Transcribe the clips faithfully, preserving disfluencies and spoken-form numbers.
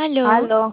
Aló, Aló,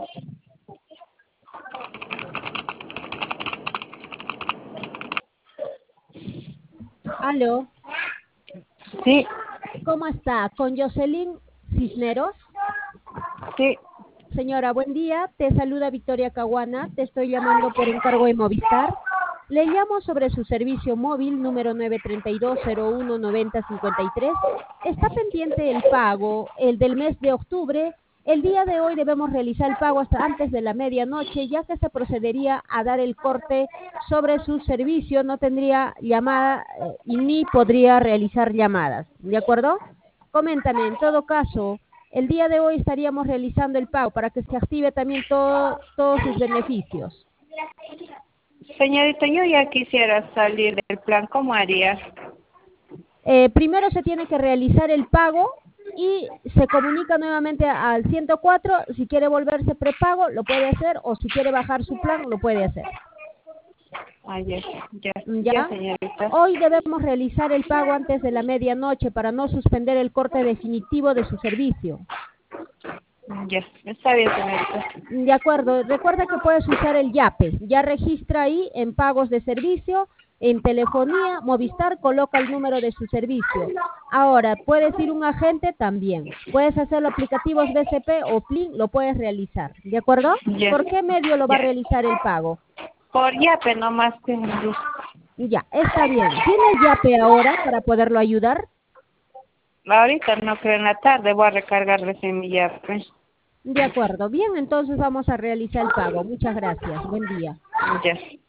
Aló, sí, ¿cómo está? Con Jocelyn Cisneros. sí, Señora, buen día. Te saluda Victoria Caguana. Te estoy llamando por encargo de Movistar. Le llamo sobre su servicio móvil número nueve tres dos cero uno nueve cero cinco tres. Está pendiente el pago, el del mes de octubre. El día de hoy debemos realizar el pago hasta antes de la medianoche, ya que se procedería a dar el corte sobre su servicio. No tendría llamada eh, y ni podría realizar llamadas. ¿De acuerdo? Coméntame, en todo caso, el día de hoy estaríamos realizando el pago para que se active también todo, todos sus beneficios. señorita, yo ya quisiera salir del plan, ¿cómo haría? Eh, primero se tiene que realizar el pago y se comunica nuevamente al ciento cuatro. Si quiere volverse prepago, lo puede hacer, o si quiere bajar su plan, lo puede hacer. Ah, ya, ya, ya, ¿Ya? señorita. Hoy debemos realizar el pago antes de la medianoche para no suspender el corte definitivo de su servicio. Ya, está bien, señorita. De acuerdo, recuerda que puedes usar el YAPE. Ya registra ahí en pagos de servicio, en telefonía, Movistar, coloca el número de su servicio. Ahora, puedes ir a un agente también. Puedes hacerlo aplicativos B C P o Plin, lo puedes realizar. ¿De acuerdo? Ya, ¿Por qué medio lo va a ya. realizar el pago? Por yape nomás que Ya, está bien. ¿Tienes YAPE ahora para poderlo ayudar? ahorita no creo, en la tarde voy a recargar recién mi yape. De acuerdo. Bien, entonces vamos a realizar el pago. Muchas gracias. Buen día. Ya.